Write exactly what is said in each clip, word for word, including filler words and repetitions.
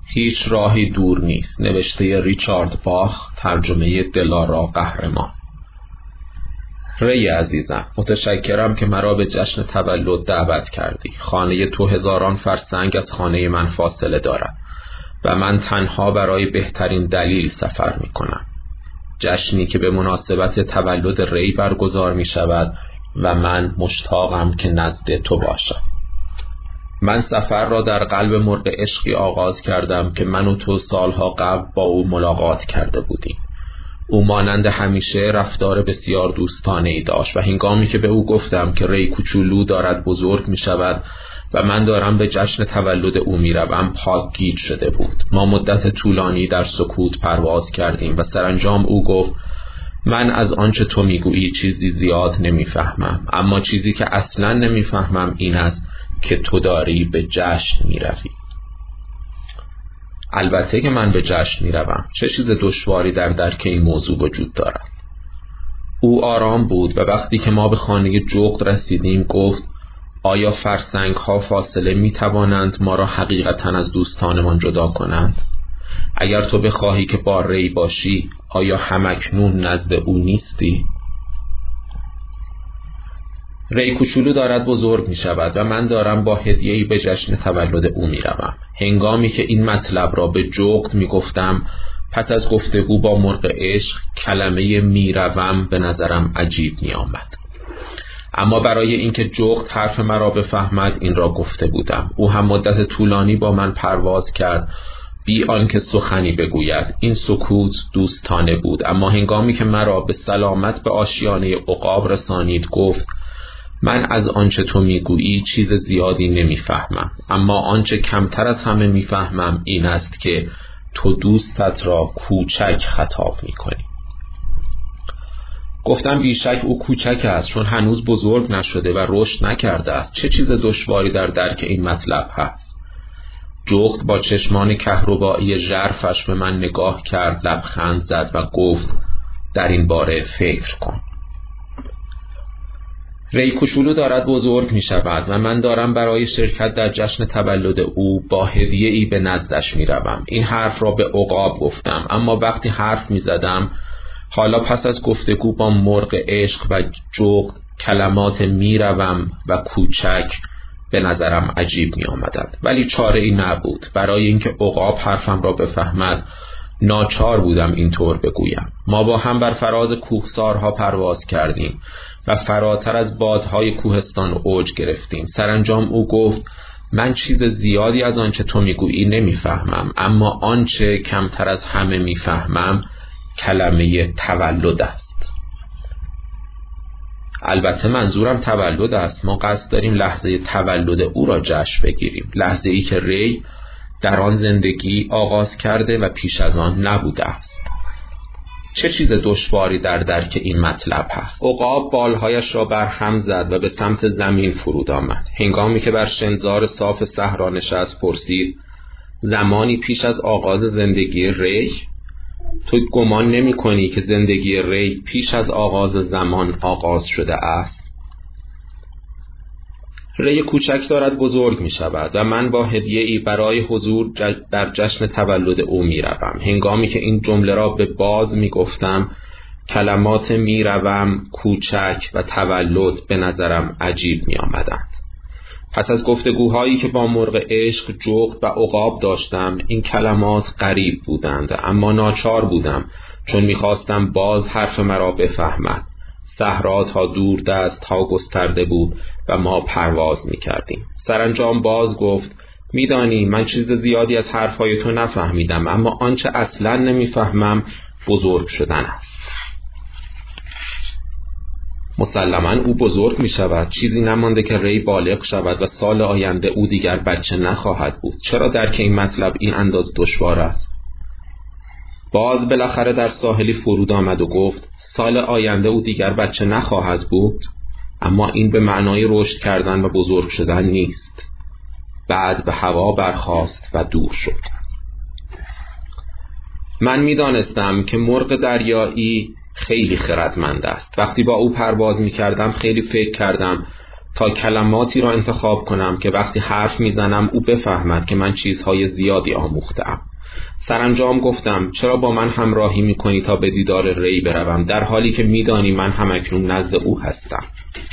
هیچ راهی دور نیست. نوشته ریچارد باخ، ترجمه دلارا قهرمان. ری عزیزم، متشکرم که مرا به جشن تولد دعوت کردی. خانه تو هزاران فرسنگ از خانه من فاصله دارد و من تنها برای بهترین دلیل سفر می کنم. جشنی که به مناسبت تولد ری برگزار می شود و من مشتاقم که نزد تو باشم. من سفر را در قلب مرغ عشقی آغاز کردم که من و تو سالها قبل با او ملاقات کرده بودیم. او مانند همیشه رفتار بسیار دوستانه‌ای داشت و هنگامی که به او گفتم که ری کوچولو دارد بزرگ می شود و من دارم به جشن تولد او می روم، پاک گیج شده بود. ما مدت طولانی در سکوت پرواز کردیم و سرانجام او گفت من از آنچه تو میگویی چیزی زیاد نمیفهمم، اما چیزی که اصلا نمیفهمم این است که تو داری به جشن میروی. البته که من به جشن میروم. چه چیز دشواری در درک این موضوع وجود دارد؟ او آرام بود و وقتی که ما به خانه جغد رسیدیم گفت آیا فرسنگ ها فاصله می توانند ما را حقیقتا از دوستانمان جدا کنند؟ اگر تو بخواهی که با ری باشی، آیا همکنون نزد او نیستی؟ ری کوچولو دارد بزرگ می شود و من دارم با هدیه‌ای به جشن تولد او می روم. هنگامی که این مطلب را به جغد می گفتم، پس از گفتگو با مرغ عشق، کلمه می روم به نظرم عجیب می آمد. اما برای اینکه جغد حرف مرا بفهمد این را گفته بودم. او هم مدت طولانی با من پرواز کرد بی آنکه سخنی بگوید. این سکوت دوستانه بود، اما هنگامی که مرا به سلامت به آشیانه عقاب رسانید گفت من از آنچه تو میگویی چیز زیادی نمیفهمم، اما آنچه کمتر از همه میفهمم این است که تو دوستت را کوچک خطاب میکنی. گفتم بیشک او کوچک است چون هنوز بزرگ نشده و رشد نکرده است. چه چیز دشواری در درک این مطلب هست؟ جغد با چشمان کهربایی ژرفش به من نگاه کرد، لبخند زد و گفت در این باره فکر کن. ری کوچولو دارد بزرگ می شود و من دارم برای شرکت در جشن تولد او با هدیه‌ای به نزدش می روم. این حرف را به عقاب گفتم، اما وقتی حرف می زدم، حالا پس از گفتگو با مرغ عشق و جغد، کلمات می روم و کوچک به نظرم عجیب می آمدند، ولی چاره ای نبود. برای اینکه عقاب حرفم را بفهمد ناچار بودم اینطور بگویم. ما با هم بر فراز کوهسارها پرواز کردیم و فراتر از بادهای کوهستان اوج گرفتیم. سرانجام او گفت من چیز زیادی از آنچه تو میگویی نمیفهمم، اما آنچه کمتر از همه میفهمم کلمه تولد است. البته منظورم تولد است. ما قصد داریم لحظه تولد او را جشن بگیریم، لحظه ای که ری در آن زندگی آغاز کرده و پیش از آن نبوده است. چه چیز دشواری در درک این مطلب هست؟ عقاب بالهایش را بر هم زد و به سمت زمین فرود آمد. هنگامی که بر شنزار صاف صحرا نشست پرسید زمانی پیش از آغاز زندگی ری؟ تو گمان نمی کنی که زندگی ری پیش از آغاز زمان آغاز شده است؟ ری کوچک دارد بزرگ می شود و من با هدیه‌ای برای حضور در جشن تولد او می روم. هنگامی که این جمله را به باز می گفتم، کلمات می روم، کوچک و تولد به نظرم عجیب می آمدند. پس از گفتگوهایی که با مرغ عشق، جغد و عقاب داشتم، این کلمات غریب بودند، اما ناچار بودم چون می خواستم باز حرف مرا بفهمد. صحرا تا دور دست ها گسترده بود و ما پرواز می کردیم. سرانجام باز گفت میدانی من چیز زیادی از حرفهای تو نفهمیدم، اما آنچه اصلا نمیفهمم بزرگ شدن است. مسلما او بزرگ می شود. چیزی نمانده که ری بالغ شود و سال آینده او دیگر بچه نخواهد بود. چرا درک این مطلب این انداز دشوار است؟ باز بالاخره در ساحلی فرود آمد و گفت سال آینده او دیگر بچه نخواهد بود، اما این به معنای رشد کردن و بزرگ شدن نیست. بعد به هوا برخاست و دور شد. من می دانستم که مرغ دریایی خیلی خردمند است. وقتی با او پرواز می کردم خیلی فکر کردم تا کلماتی را انتخاب کنم که وقتی حرف میزنم او بفهمد که من چیزهای زیادی آموختم. سرانجام گفتم چرا با من همراهی میکنی تا به دیدار ری بروم، در حالی که میدانی من همکنون نزد او هستم.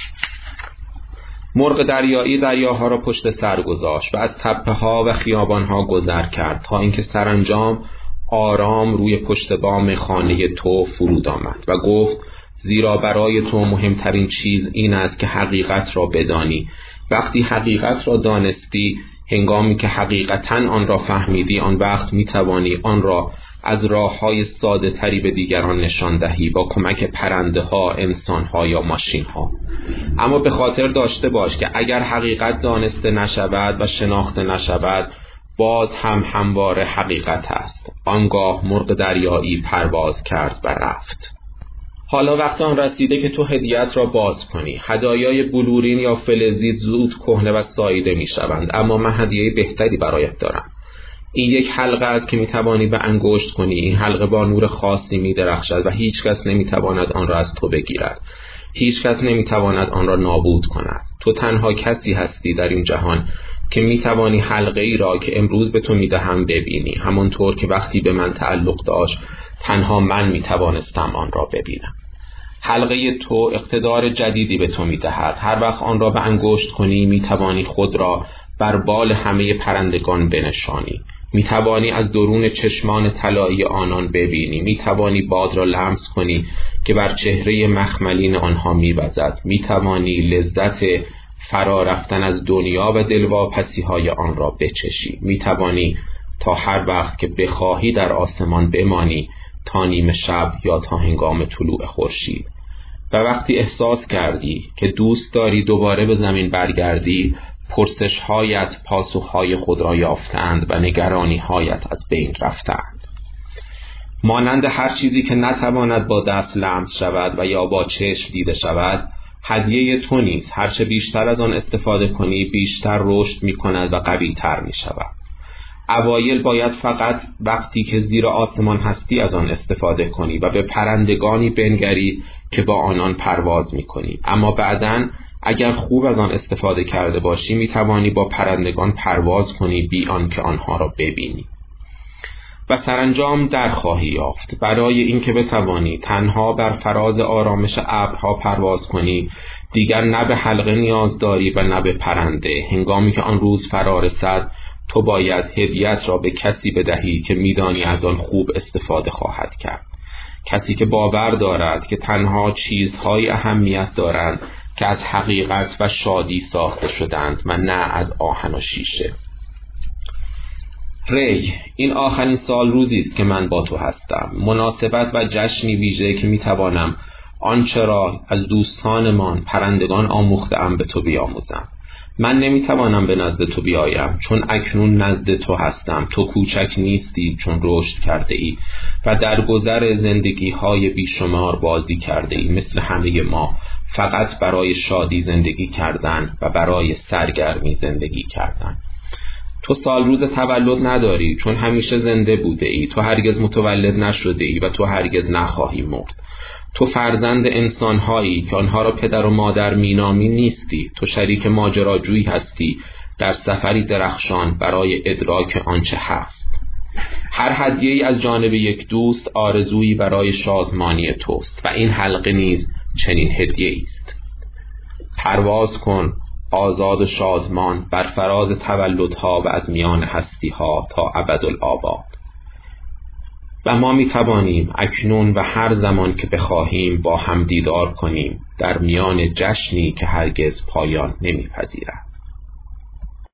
مرغ دریایی دریاها را پشت سر گذاشت و از تپه ها و خیابان ها گذر کرد تا اینکه سرانجام آرام روی پشت بام خانه تو فرود آمد و گفت زیرا برای تو مهمترین چیز این است که حقیقت را بدانی. وقتی حقیقت را دانستی، هنگامی که حقیقتاً آن را فهمیدی، آن وقت میتوانی آن را از راه‌های ساده تری به دیگران نشان دهی با کمک پرنده ها، انسان ها یا ماشین ها. اما به خاطر داشته باش که اگر حقیقت دانسته نشود و شناخته نشود، باز هم همواره حقیقت است. آنگاه مرغ دریایی پرواز کرد و رفت. حالا وقت آن رسیده که تو هدیه‌ات را باز کنی. هدایای بلورین یا فلزی زود کهنه و ساییده می شوند، اما من هدیه بهتری برایت دارم. این یک حلقه است که می توانی به انگشت کنی. این حلقه با نور خاصی می درخشد و هیچ کس نمی تواند آن را از تو بگیرد. هیچ کس نمی تواند آن را نابود کند. تو تنها کسی هستی در این جهان که می توانی حلقه ای را که امروز به تو می دهم ببینی، همانطور که وقتی به من تعلق داشت تنها من می توانستم آن را ببینم. حلقه تو اقتدار جدیدی به تو می دهد. هر وقت آن را به انگشت کنی می توانی خود را بر بال همه پرندگان بنشانی. می توانی از درون چشمان طلایی آنان ببینی. می توانی باد را لمس کنی که بر چهره مخملین آنها می وزد. می توانی لذت فرا رفتن از دنیا و دلواپسی های آن را بچشی. می توانی تا هر وقت که بخواهی در آسمان بمانی، تا نیمه شب یا تا هنگام طلوع خورشید. و وقتی احساس کردی که دوست داری دوباره به زمین برگردی، پرسش هایت پاسخ های خود را یافتند و نگرانی هایت از بین رفتند. مانند هر چیزی که نتواند با دست لمس شود و یا با چشم دیده شود، هدیه تو نیز هرچه بیشتر از آن استفاده کنی بیشتر رشد می کند و قوی تر می شود. اوایل باید فقط وقتی که زیر آسمان هستی از آن استفاده کنی و به پرندگانی بنگری که با آنان پرواز می کنی. اما بعداً اگر خوب از آن استفاده کرده باشی می توانی با پرندگان پرواز کنی بی آنکه آنها را ببینی. و سرانجام در خواهی یافت. برای اینکه بتوانی تنها بر فراز آرامش ابرها پرواز کنی، دیگر نه به حلقه نیاز داری و نه به پرنده. هنگامی که آن روز فرا رسد، تو باید هدیه‌ات را به کسی بدهی که میدانی از آن خوب استفاده خواهد کرد. کسی که باور دارد که تنها چیزهای اهمیت دارند که از حقیقت و شادی ساخته شدند و نه از آهن و شیشه. ری، این آخرین سال روزی است که من با تو هستم. مناسبت و جشنی ویژه که میتوانم آنچه را از دوستانمان پرندگان آموخته‌ام به تو بیاموزم. من نمیتوانم به نزد تو بیایم چون اکنون نزد تو هستم. تو کوچک نیستی چون رشد کرده ای و در گذر زندگی های بیشمار بازی کرده ای. مثل همه ما فقط برای شادی زندگی کردن و برای سرگرمی زندگی کردن. تو سال روز تولد نداری چون همیشه زنده بوده ای. تو هرگز متولد نشده ای و تو هرگز نخواهی مرد. تو فرزند انسان‌هایی که آنها را پدر و مادر مینامی نیستی. تو شریک ماجراجویی هستی در سفری درخشان برای ادراک آنچه هست. هر هدیه‌ای از جانب یک دوست آرزویی برای شادمانی توست و این حلقه نیز چنین هدیه‌ای است. پرواز کن آزاد و شادمان بر فراز تولدها و از میان هستی‌ها تا ابدالآباد. و ما می توانیم اکنون و هر زمان که بخواهیم با هم دیدار کنیم در میان جشنی که هرگز پایان نمی پذیرد.